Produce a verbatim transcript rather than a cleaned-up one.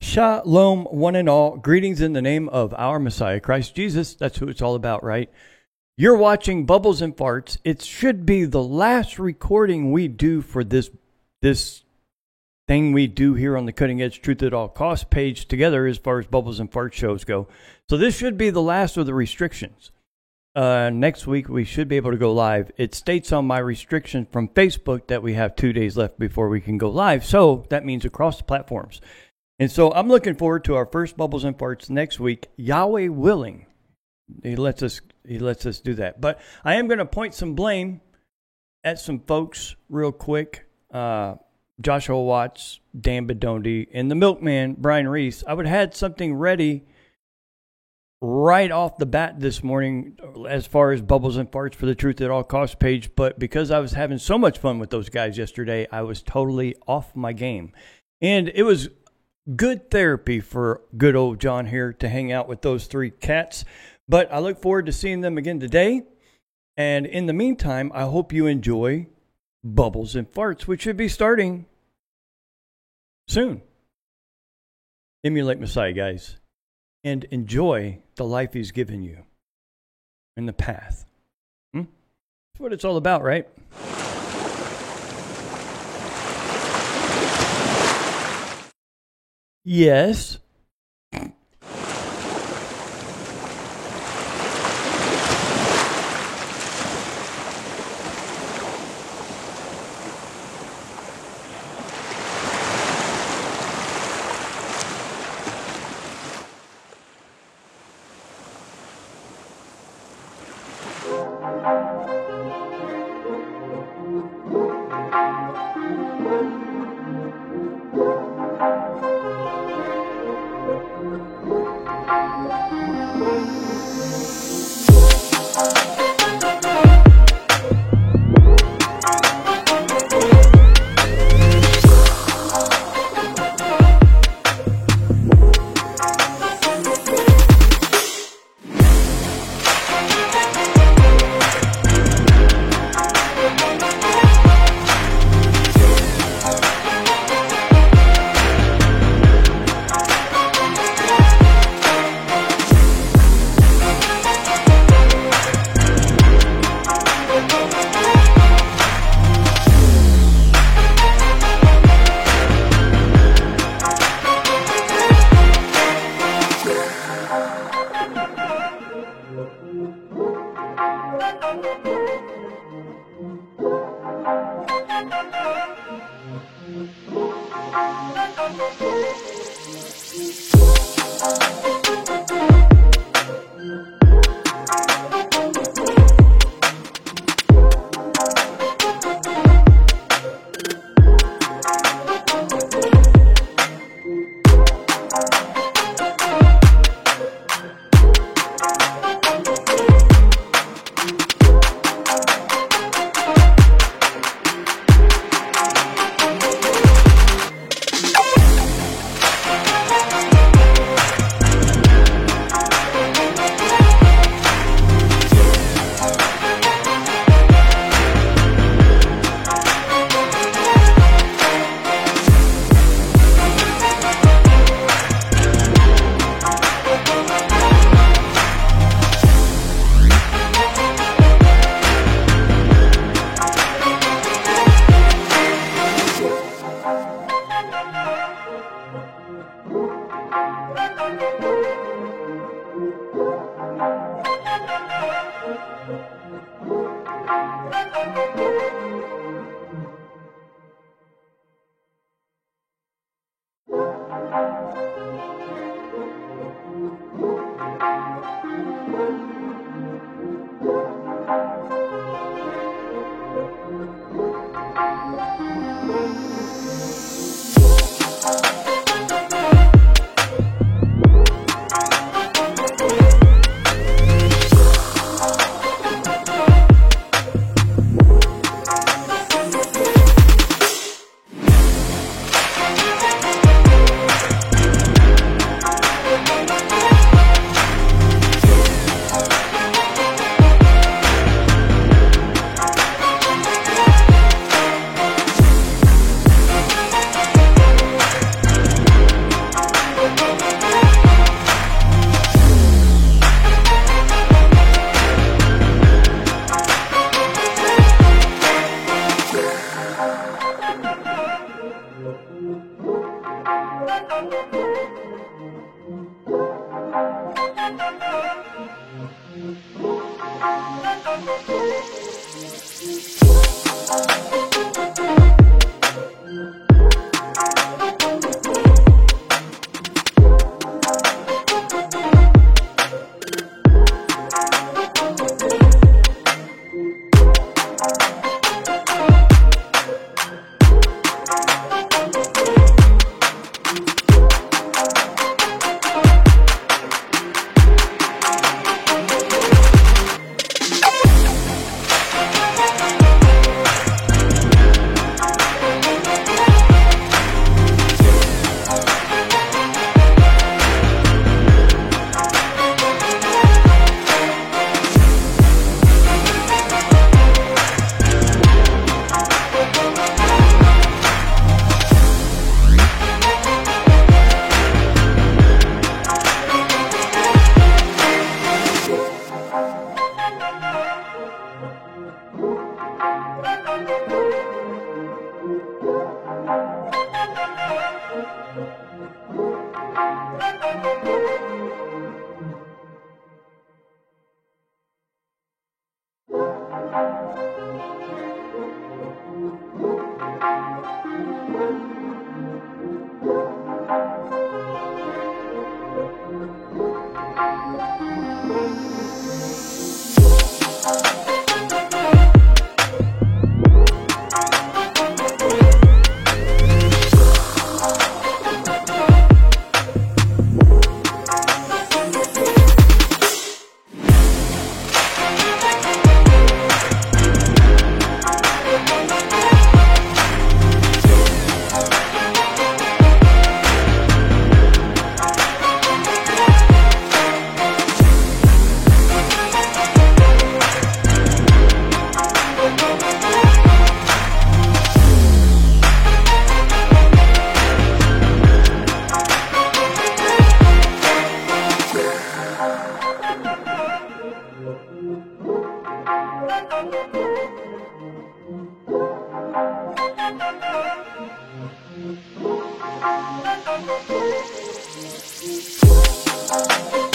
Shalom, one and all. Greetings in the name of our Messiah, Christ Jesus. That's who it's all about, right? You're watching Bubbles and Farts. It should be the last recording we do for this this thing we do here on the Cutting Edge Truth at All Costs page together as far as Bubbles and Farts shows go. So this should be the last of the restrictions. Uh, next week, we should be able to go live. It states on my restriction from Facebook that we have two days left before we can go live. So that means across the platforms. And so I'm looking forward to our first Bubbles and Farts next week, Yahweh willing. He lets us he lets us do that. But I am going to point some blame at some folks real quick. Uh, Joshua Watts, Dan Bedondi, and the milkman, Brian Reese. I would have had something ready right off the bat this morning as far as Bubbles and Farts for the Truth at All Costs page. But because I was having so much fun with those guys yesterday, I was totally off my game. And it was good therapy for good old John here to hang out with those three cats. But I look forward to seeing them again today. And in the meantime, I hope you enjoy Bubbles and Farts, which should be starting soon. Emulate Messiah, guys, and enjoy the life he's given you and the path. Hmm? That's what it's all about, right? Yes. Thank you.